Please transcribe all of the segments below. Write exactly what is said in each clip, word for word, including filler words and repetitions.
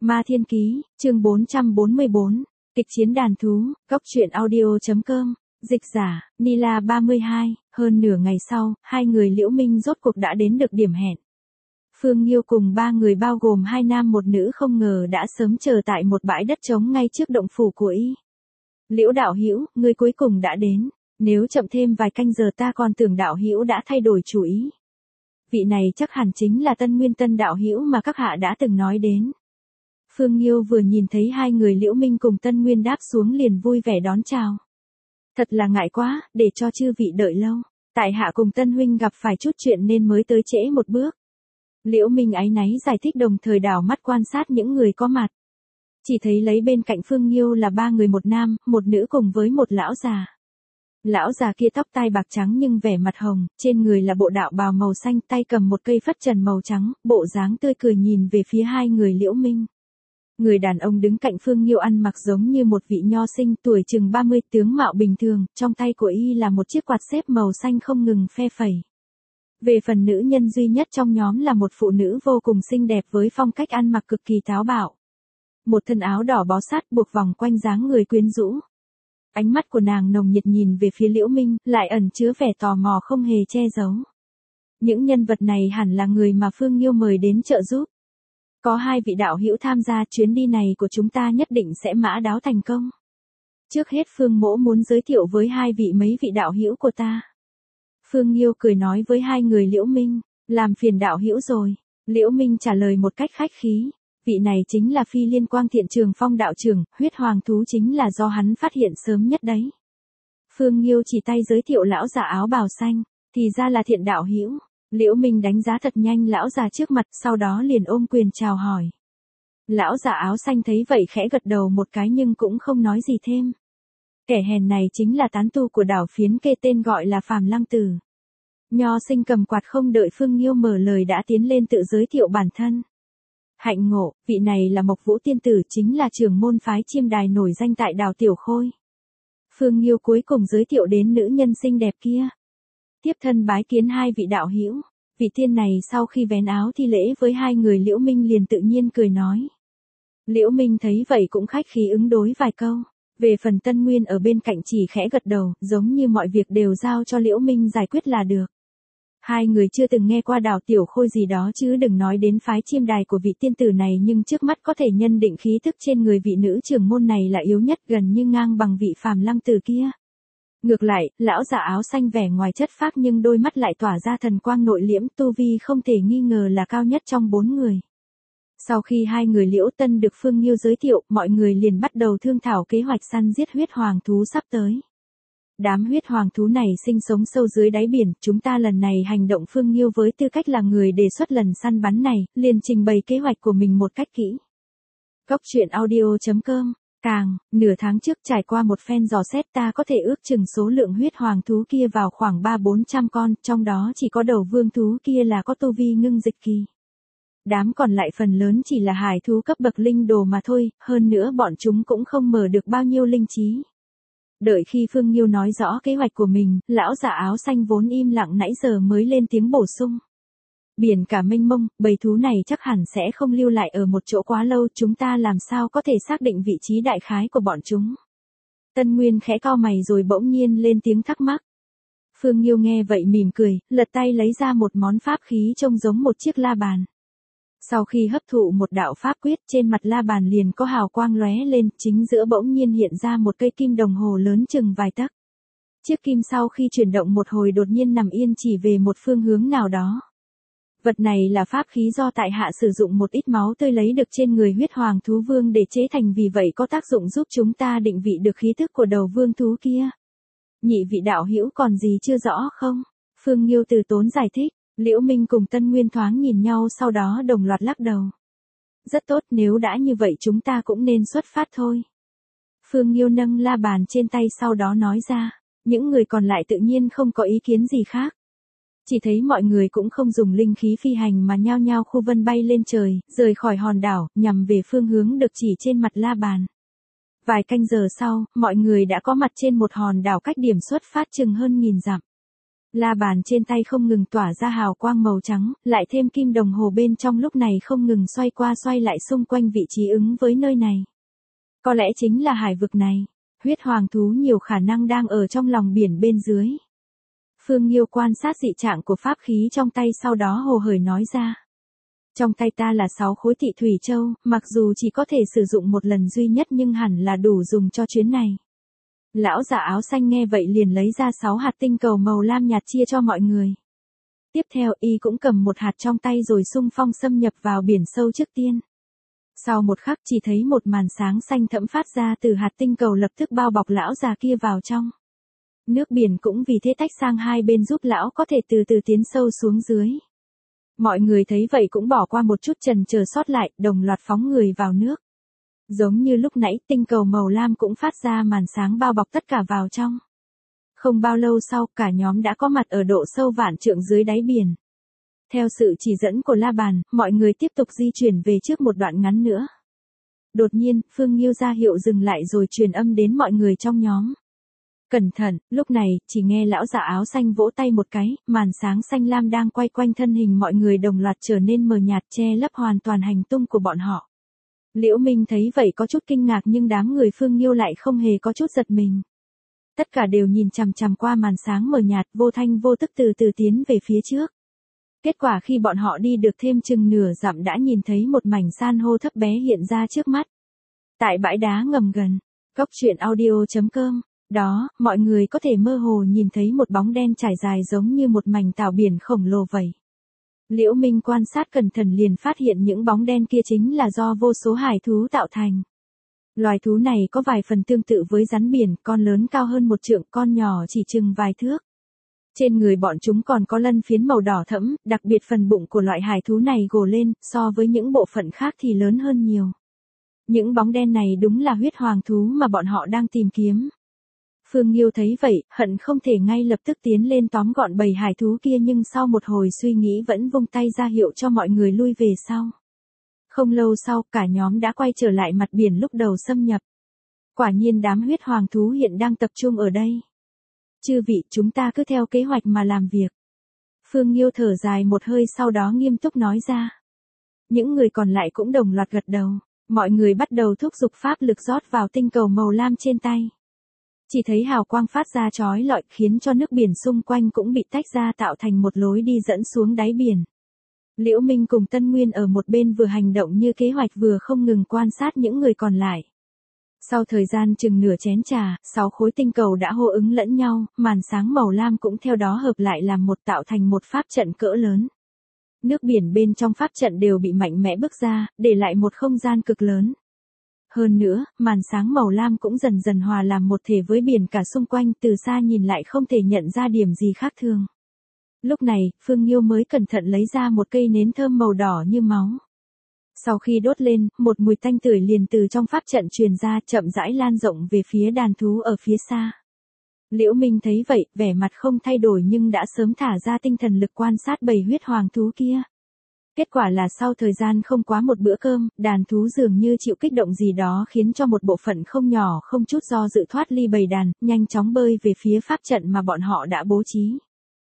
Ma Thiên Ký, chương bốn trăm bốn mươi bốn, kịch chiến đàn thú, góc truyện audio.com, dịch giả, Nila ba mươi hai, hơn nửa ngày sau, hai người Liễu Minh rốt cuộc đã đến được điểm hẹn. Phương Nghiêu cùng ba người bao gồm hai nam một nữ không ngờ đã sớm chờ tại một bãi đất trống ngay trước động phủ của y. Liễu đạo hữu, ngươi cuối cùng đã đến, nếu chậm thêm vài canh giờ ta còn tưởng đạo hữu đã thay đổi chủ ý. Vị này chắc hẳn chính là Tân Nguyên Tân đạo hữu mà các hạ đã từng nói đến. Phương Nghiêu vừa nhìn thấy hai người Liễu Minh cùng Tân Nguyên đáp xuống liền vui vẻ đón chào. Thật là ngại quá, để cho chư vị đợi lâu. Tại hạ cùng Tân huynh gặp phải chút chuyện nên mới tới trễ một bước. Liễu Minh áy náy giải thích đồng thời đảo mắt quan sát những người có mặt. Chỉ thấy lấy bên cạnh Phương Nghiêu là ba người một nam, một nữ cùng với một lão già. Lão già kia tóc tai bạc trắng nhưng vẻ mặt hồng, trên người là bộ đạo bào màu xanh, tay cầm một cây phất trần màu trắng, bộ dáng tươi cười nhìn về phía hai người Liễu Minh. Người đàn ông đứng cạnh Phương Nghiêu ăn mặc giống như một vị nho sinh tuổi chừng ba mươi, tướng mạo bình thường, trong tay của y là một chiếc quạt xếp màu xanh không ngừng phe phẩy. Về phần nữ nhân duy nhất trong nhóm là một phụ nữ vô cùng xinh đẹp với phong cách ăn mặc cực kỳ táo bạo. Một thân áo đỏ bó sát buộc vòng quanh dáng người quyến rũ. Ánh mắt của nàng nồng nhiệt nhìn về phía Liễu Minh, lại ẩn chứa vẻ tò mò không hề che giấu. Những nhân vật này hẳn là người mà Phương Nghiêu mời đến trợ giúp. Có hai vị đạo hữu tham gia chuyến đi này của chúng ta nhất định sẽ mã đáo thành công. Trước hết Phương mỗ muốn giới thiệu với hai vị mấy vị đạo hữu của ta. Phương Nghiêu cười nói với hai người Liễu Minh, làm phiền đạo hữu rồi. Liễu Minh trả lời một cách khách khí, vị này chính là Phi Liên Quang Thiện Trường Phong đạo trưởng, huyết hoàng thú chính là do hắn phát hiện sớm nhất đấy. Phương Nghiêu chỉ tay giới thiệu lão già áo bào xanh, thì ra là Thiện đạo hữu. Liễu Minh đánh giá thật nhanh lão già trước mặt, sau đó liền ôm quyền chào hỏi. Lão già áo xanh thấy vậy khẽ gật đầu một cái nhưng cũng không nói gì thêm. Kẻ hèn này chính là tán tu của đảo Phiến Kê tên gọi là Phàm Lăng Tử. Nho sinh cầm quạt không đợi Phương Nghiêu mở lời đã tiến lên tự giới thiệu bản thân. Hạnh ngộ, vị này là Mộc Vũ Tiên Tử, chính là trưởng môn phái Chiêm Đài nổi danh tại đảo Tiểu Khôi. Phương Nghiêu cuối cùng giới thiệu đến nữ nhân xinh đẹp kia. Tiếp thân bái kiến hai vị đạo hữu. Vị tiên này sau khi vén áo thi lễ với hai người Liễu Minh liền tự nhiên cười nói. Liễu Minh thấy vậy cũng khách khí ứng đối vài câu. Về phần Tân Nguyên ở bên cạnh chỉ khẽ gật đầu, giống như mọi việc đều giao cho Liễu Minh giải quyết là được. Hai người chưa từng nghe qua đảo Tiểu Khôi gì đó chứ đừng nói đến phái Chiêm Đài của vị tiên tử này, nhưng trước mắt có thể nhân định khí thức trên người vị nữ trưởng môn này là yếu nhất, gần như ngang bằng vị Phàm Lăng Tử kia. Ngược lại, lão già áo xanh vẻ ngoài chất phác nhưng đôi mắt lại tỏa ra thần quang nội liễm, tu vi không thể nghi ngờ là cao nhất trong bốn người. Sau khi hai người Liễu Tân được Phương Nghiêu giới thiệu, mọi người liền bắt đầu thương thảo kế hoạch săn giết huyết hoàng thú sắp tới. Đám huyết hoàng thú này sinh sống sâu dưới đáy biển, chúng ta lần này hành động. Phương Nghiêu với tư cách là người đề xuất lần săn bắn này, liền trình bày kế hoạch của mình một cách kỹ. Góc truyện audio.com. Càng, nửa tháng trước trải qua một phen dò xét ta có thể ước chừng số lượng huyết hoàng thú kia vào khoảng ba bốn trăm con, trong đó chỉ có đầu vương thú kia là có tu vi ngưng dịch kỳ. Đám còn lại phần lớn chỉ là hải thú cấp bậc linh đồ mà thôi, hơn nữa bọn chúng cũng không mở được bao nhiêu linh trí. Đợi khi Phương Nghiêu nói rõ kế hoạch của mình, lão già áo xanh vốn im lặng nãy giờ mới lên tiếng bổ sung. Biển cả mênh mông, bầy thú này chắc hẳn sẽ không lưu lại ở một chỗ quá lâu, chúng ta làm sao có thể xác định vị trí đại khái của bọn chúng. Tân Nguyên khẽ cau mày rồi bỗng nhiên lên tiếng thắc mắc. Phương Nghiêu nghe vậy mỉm cười, lật tay lấy ra một món pháp khí trông giống một chiếc la bàn. Sau khi hấp thụ một đạo pháp quyết, trên mặt la bàn liền có hào quang lóe lên, chính giữa bỗng nhiên hiện ra một cây kim đồng hồ lớn chừng vài tấc. Chiếc kim sau khi chuyển động một hồi đột nhiên nằm yên chỉ về một phương hướng nào đó. Vật này là pháp khí do tại hạ sử dụng một ít máu tươi lấy được trên người huyết hoàng thú vương để chế thành, vì vậy có tác dụng giúp chúng ta định vị được khí thức của đầu vương thú kia. Nhị vị đạo hữu còn gì chưa rõ không? Phương Nghiêu từ tốn giải thích. Liễu Minh cùng Tân Nguyên thoáng nhìn nhau sau đó đồng loạt lắc đầu. Rất tốt, nếu đã như vậy chúng ta cũng nên xuất phát thôi. Phương Nghiêu nâng la bàn trên tay sau đó nói ra. Những người còn lại tự nhiên không có ý kiến gì khác. Chỉ thấy mọi người cũng không dùng linh khí phi hành mà nhao nhao khu vân bay lên trời, rời khỏi hòn đảo, nhằm về phương hướng được chỉ trên mặt la bàn. Vài canh giờ sau, mọi người đã có mặt trên một hòn đảo cách điểm xuất phát chừng hơn nghìn dặm. La bàn trên tay không ngừng tỏa ra hào quang màu trắng, lại thêm kim đồng hồ bên trong lúc này không ngừng xoay qua xoay lại xung quanh vị trí ứng với nơi này. Có lẽ chính là hải vực này. Huyết hoàng thú nhiều khả năng đang ở trong lòng biển bên dưới. Phương Nghiêu quan sát dị trạng của pháp khí trong tay sau đó hồ hởi nói ra. Trong tay ta là sáu khối Tị Thủy Châu, mặc dù chỉ có thể sử dụng một lần duy nhất nhưng hẳn là đủ dùng cho chuyến này. Lão giả áo xanh nghe vậy liền lấy ra sáu hạt tinh cầu màu lam nhạt chia cho mọi người. Tiếp theo y cũng cầm một hạt trong tay rồi xung phong xâm nhập vào biển sâu trước tiên. Sau một khắc chỉ thấy một màn sáng xanh thẫm phát ra từ hạt tinh cầu lập tức bao bọc lão già kia vào trong. Nước biển cũng vì thế tách sang hai bên giúp lão có thể từ từ tiến sâu xuống dưới. Mọi người thấy vậy cũng bỏ qua một chút chần chờ sót lại, đồng loạt phóng người vào nước. Giống như lúc nãy, tinh cầu màu lam cũng phát ra màn sáng bao bọc tất cả vào trong. Không bao lâu sau, cả nhóm đã có mặt ở độ sâu vạn trượng dưới đáy biển. Theo sự chỉ dẫn của La Bàn, mọi người tiếp tục di chuyển về trước một đoạn ngắn nữa. Đột nhiên, Phương Nghiêu ra hiệu dừng lại rồi truyền âm đến mọi người trong nhóm. Cẩn thận, lúc này, chỉ nghe lão giả áo xanh vỗ tay một cái, màn sáng xanh lam đang quay quanh thân hình mọi người đồng loạt trở nên mờ nhạt che lấp hoàn toàn hành tung của bọn họ. Liễu Minh thấy vậy có chút kinh ngạc nhưng đám người Phương Nghiêu lại không hề có chút giật mình. Tất cả đều nhìn chằm chằm qua màn sáng mờ nhạt vô thanh vô tức từ từ tiến về phía trước. Kết quả khi bọn họ đi được thêm chừng nửa dặm đã nhìn thấy một mảnh san hô thấp bé hiện ra trước mắt. Tại bãi đá ngầm gần, cốc truyện audio chấm com, đó, mọi người có thể mơ hồ nhìn thấy một bóng đen trải dài giống như một mảnh tảo biển khổng lồ vậy. Liễu Minh quan sát cẩn thận liền phát hiện những bóng đen kia chính là do vô số hải thú tạo thành. Loài thú này có vài phần tương tự với rắn biển, con lớn cao hơn một trượng, con nhỏ chỉ chừng vài thước. Trên người bọn chúng còn có lân phiến màu đỏ thẫm, đặc biệt phần bụng của loại hải thú này gồ lên, so với những bộ phận khác thì lớn hơn nhiều. Những bóng đen này đúng là huyết hoàng thú mà bọn họ đang tìm kiếm. Phương Nghiêu thấy vậy, hận không thể ngay lập tức tiến lên tóm gọn bầy hải thú kia nhưng sau một hồi suy nghĩ vẫn vung tay ra hiệu cho mọi người lui về sau. Không lâu sau, cả nhóm đã quay trở lại mặt biển lúc đầu xâm nhập. Quả nhiên đám huyết hoàng thú hiện đang tập trung ở đây. Chư vị, chúng ta cứ theo kế hoạch mà làm việc. Phương Nghiêu thở dài một hơi sau đó nghiêm túc nói ra. Những người còn lại cũng đồng loạt gật đầu. Mọi người bắt đầu thúc giục pháp lực rót vào tinh cầu màu lam trên tay. Chỉ thấy hào quang phát ra chói lọi khiến cho nước biển xung quanh cũng bị tách ra tạo thành một lối đi dẫn xuống đáy biển. Liễu Minh cùng Tân Nguyên ở một bên vừa hành động như kế hoạch vừa không ngừng quan sát những người còn lại. Sau thời gian chừng nửa chén trà, sáu khối tinh cầu đã hô ứng lẫn nhau, màn sáng màu lam cũng theo đó hợp lại làm một tạo thành một pháp trận cỡ lớn. Nước biển bên trong pháp trận đều bị mạnh mẽ bức ra, để lại một không gian cực lớn. Hơn nữa, màn sáng màu lam cũng dần dần hòa làm một thể với biển cả xung quanh, từ xa nhìn lại không thể nhận ra điểm gì khác thường. Lúc này, Phương Nghiêu mới cẩn thận lấy ra một cây nến thơm màu đỏ như máu. Sau khi đốt lên, một mùi tanh tưởi liền từ trong pháp trận truyền ra chậm rãi lan rộng về phía đàn thú ở phía xa. Liễu Minh thấy vậy, vẻ mặt không thay đổi nhưng đã sớm thả ra tinh thần lực quan sát bầy huyết hoàng thú kia. Kết quả là sau thời gian không quá một bữa cơm, đàn thú dường như chịu kích động gì đó khiến cho một bộ phận không nhỏ không chút do dự thoát ly bầy đàn, nhanh chóng bơi về phía pháp trận mà bọn họ đã bố trí.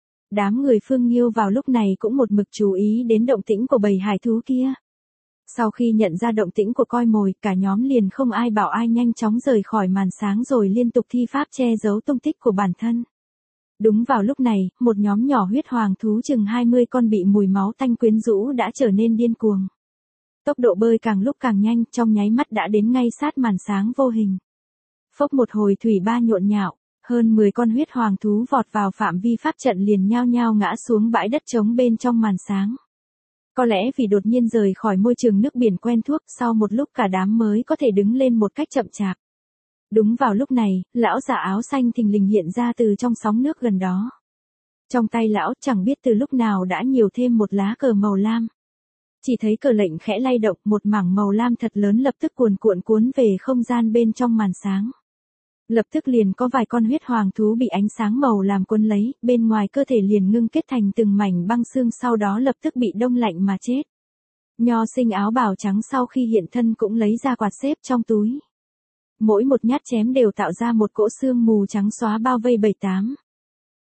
Đám người Phương Nghiêu vào lúc này cũng một mực chú ý đến động tĩnh của bầy hải thú kia. Sau khi nhận ra động tĩnh của coi mồi, cả nhóm liền không ai bảo ai nhanh chóng rời khỏi màn sáng rồi liên tục thi pháp che giấu tung tích của bản thân. Đúng vào lúc này, một nhóm nhỏ huyết hoàng thú chừng hai mươi con bị mùi máu tanh quyến rũ đã trở nên điên cuồng. Tốc độ bơi càng lúc càng nhanh, trong nháy mắt đã đến ngay sát màn sáng vô hình. Phốc một hồi thủy ba nhộn nhạo, hơn mười con huyết hoàng thú vọt vào phạm vi pháp trận liền nhao nhao ngã xuống bãi đất trống bên trong màn sáng. Có lẽ vì đột nhiên rời khỏi môi trường nước biển quen thuộc, sau một lúc cả đám mới có thể đứng lên một cách chậm chạp. Đúng vào lúc này, lão giả áo xanh thình lình hiện ra từ trong sóng nước gần đó. Trong tay lão chẳng biết từ lúc nào đã nhiều thêm một lá cờ màu lam. Chỉ thấy cờ lệnh khẽ lay động, một mảng màu lam thật lớn lập tức cuồn cuộn cuốn về không gian bên trong màn sáng. Lập tức liền có vài con huyết hoàng thú bị ánh sáng màu làm cuốn lấy, bên ngoài cơ thể liền ngưng kết thành từng mảnh băng xương sau đó lập tức bị đông lạnh mà chết. Nho sinh áo bào trắng sau khi hiện thân cũng lấy ra quạt xếp trong túi. Mỗi một nhát chém đều tạo ra một cỗ xương mù trắng xóa bao vây bảy tám.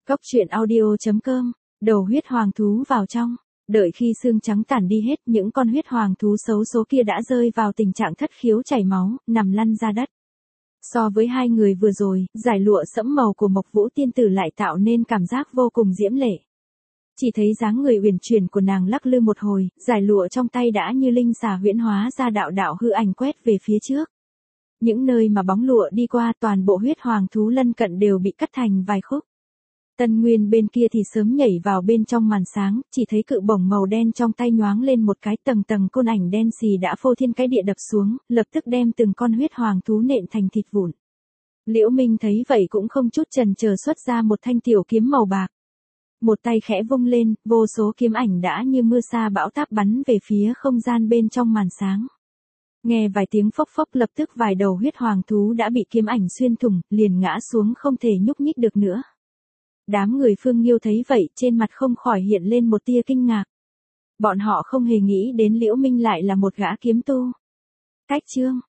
Cóc truyện audio chấm com, đầu huyết hoàng thú vào trong. Đợi khi xương trắng tản đi hết, những con huyết hoàng thú xấu số kia đã rơi vào tình trạng thất khiếu chảy máu, nằm lăn ra đất. So với hai người vừa rồi, dải lụa sẫm màu của Mộc Vũ tiên tử lại tạo nên cảm giác vô cùng diễm lệ. Chỉ thấy dáng người uyển chuyển của nàng lắc lư một hồi, dải lụa trong tay đã như linh xà huyễn hóa ra đạo đạo hư ảnh quét về phía trước. Những nơi mà bóng lụa đi qua, toàn bộ huyết hoàng thú lân cận đều bị cắt thành vài khúc. Tân Nguyên bên kia thì sớm nhảy vào bên trong màn sáng, chỉ thấy cự bổng màu đen trong tay nhoáng lên một cái, tầng tầng côn ảnh đen xì đã phô thiên cái địa đập xuống, lập tức đem từng con huyết hoàng thú nện thành thịt vụn. Liễu Minh thấy vậy cũng không chút chần chờ xuất ra một thanh tiểu kiếm màu bạc. Một tay khẽ vung lên, vô số kiếm ảnh đã như mưa sa bão táp bắn về phía không gian bên trong màn sáng. Nghe vài tiếng phốc phốc, lập tức vài đầu huyết hoàng thú đã bị kiếm ảnh xuyên thủng, liền ngã xuống không thể nhúc nhích được nữa. Đám người Phương Nghiêu thấy vậy, trên mặt không khỏi hiện lên một tia kinh ngạc. Bọn họ không hề nghĩ đến Liễu Minh lại là một gã kiếm tu. Cách chương